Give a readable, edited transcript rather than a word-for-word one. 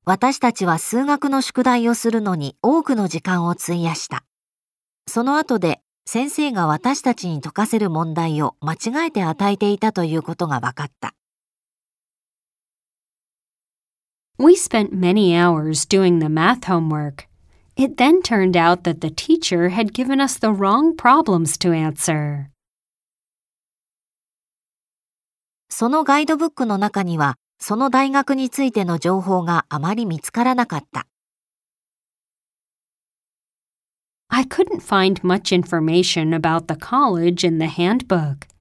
私たちは数学の宿題をするのに多くの時間を費やした。その後で先生が私たちに解かせる問題を間違えて与えていたということが分かった。 We spent many hours doing the math homework. It then turned out that the teacher had given us the wrong problems to answer. そのガイドブックの中には、その大学についての情報があまり見つからなかった。 I couldn't find much information about the college in the handbook.